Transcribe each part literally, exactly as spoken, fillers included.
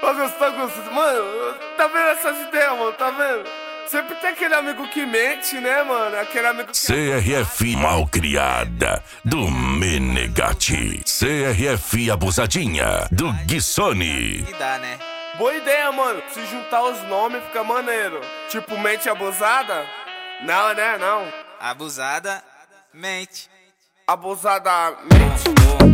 Augusto, Augusto, mano, tá vendo essas ideias, mano, tá vendo? Sempre tem aquele amigo que mente, né, mano? Aquele amigo que... C R F Malcriada, do Menegatti. C R F Abusadinha, do Guissoni. Que dá, né? Boa ideia, mano. Se juntar os nomes fica maneiro. Tipo, mente abusada? Não, né? Não. Abusada, mente. Abusada, mente.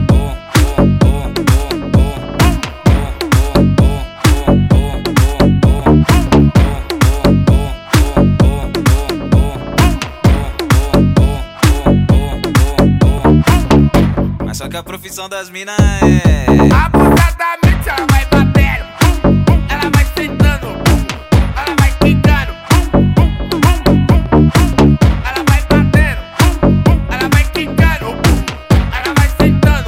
Mas só que a profissão das minas é... Abusadamente ela vai batendo, ela vai sentando, ela vai quicando, ela vai batendo, ela vai quicando, ela vai sentando.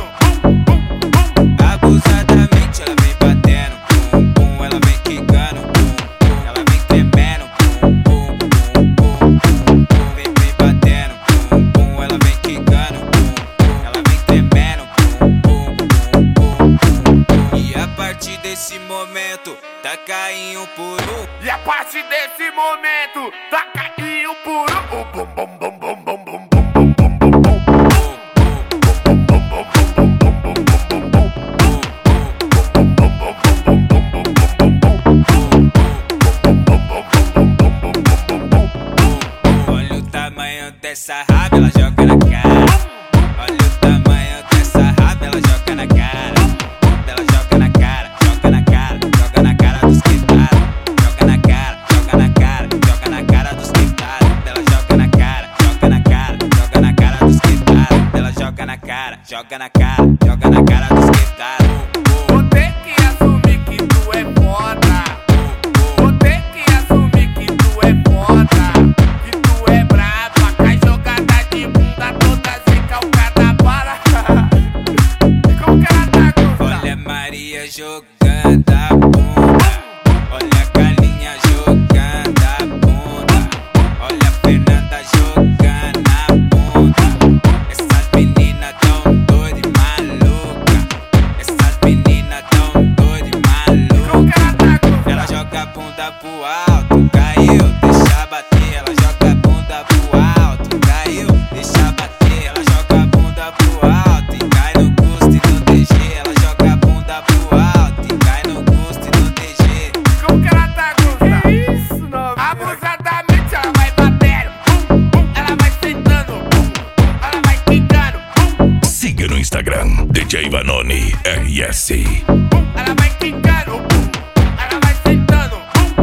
Abusadamente ela vem batendo, pum, pum, ela vem quicando, pum, pum, ela vem tremendo, pum, pum, pum, pum, pum, pum, vem, vem batendo, pum, pum, ela vem quicando, pum, pum, ela vem tremendo, pum, pum, pum, pum, pum, pum. E a partir desse momento, tá caindo por um. E a partir desse momento, tá caindo por um. Bum, bum, bum, bum, bum, bum, bum, bum, bum, bum. Olha o tamanho dessa raba, ela joga na cara. Olha o tamanho dessa raba, ela joga na cara. Ela joga na cara, joga na cara, joga na cara dos quitados. Joga na cara, joga na cara, joga na cara dos quitados. Ela joga na cara, joga na cara, joga na cara dos quitados. Ela joga na cara, joga na cara, joga na cara dos quitados. Vou ter que assumir que tu é foda. Vou ter que assumir que tu é foda. Que tu é braba, cai jogada de bunda toda recalcada para. Como que ela tá, Gusta? Olha Maria jogando a bunda. Olha a Galinha jogando a bunda. Olha a Fernanda jogando a bunda. Essas meninas tão doidas e maluca. Essas meninas tão doidas e Como que maluca. ela tá, Gusta? Ela joga a bunda pro alto, caiu, deixa bater. Ela joga a bunda pro alto, caiu, deixa bater. Ela joga a bunda pro alto e cai no custo e no D G. Ela joga a bunda pro alto e cai no custo e no D G. Como que ela tá, Gusta? Que isso, não? Abusadamente ela vai batendo, ela vai sentando, ela vai quicando, Siga no Instagram, D J Vanoni R S. ela vai quicando, ela vai sentando.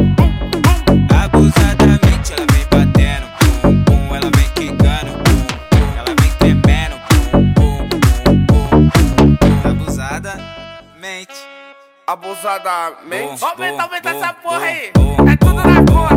Abusadamente ela vem batendo, pum, pum, ela vem quicando, pum, pum, ela vem tremendo, pum, pum, pum, pum, pum, pum. Abusadamente. Abusadamente. Bom, Aumenta, bom, aumenta bom, essa porra bom, aí. bom, É tudo na bom, cor.